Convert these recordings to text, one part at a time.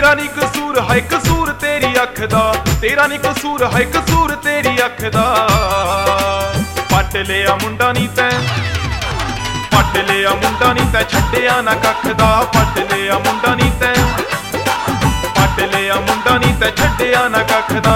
तेरा नी कसूर है कसूर तेरी अख दा, तेरा नी कसूर है कसूर तेरी अख दा। पट लिया मुंडा नी तैं, पट लिया मुंडा नी तैं छड्डिया ना कख दा। पट लिया मुंडा नी तैं, पट लिया मुंडा नी तैं छड्डिया ना कख दा।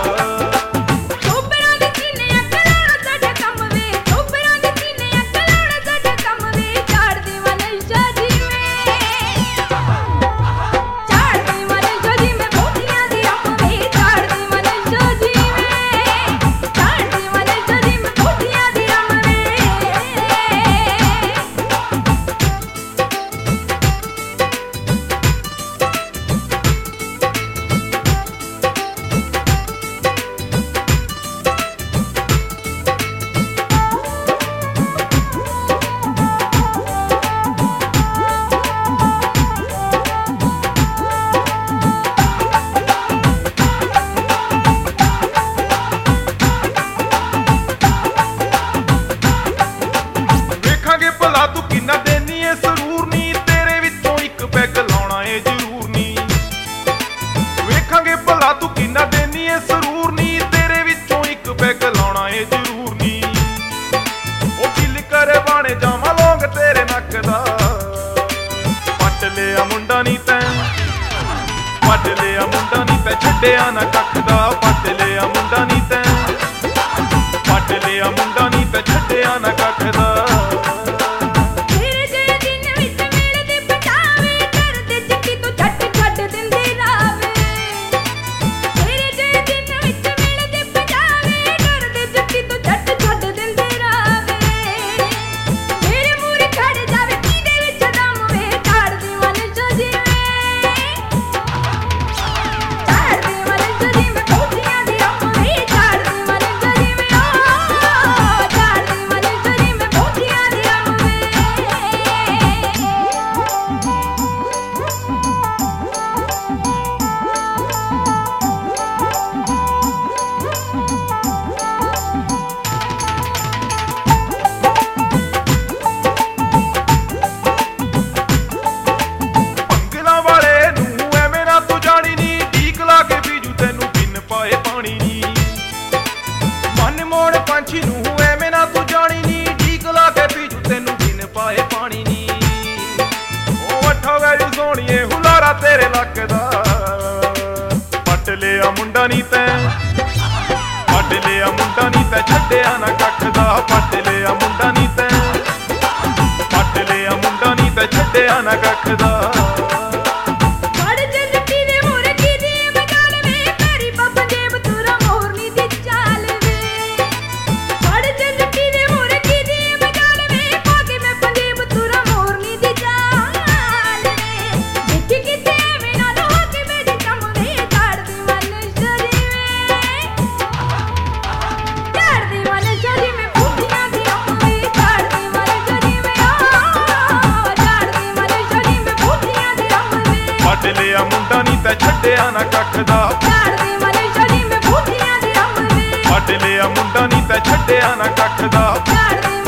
पट लिया मुंडा नी तैं छड्डिया ना कख दा। पट लिया मुंडा नी तैं, पट लिया मुंडा नी तैं छड्डिया ना कख दा। तेरे लक दा पट लिया मुंडा नी तैं, पट लिया मुंडा नी तैं छड्डिया ना कख दा। पट लिया मुंडा नी तैं, पट लिया मुंडा नी तैं छड्डिया ना कख दा। पट लिया मुंडा नी तैं छड्डिया ना कख दा। पट लिया मुंडा नी तैं छड्डिया ना कख दा।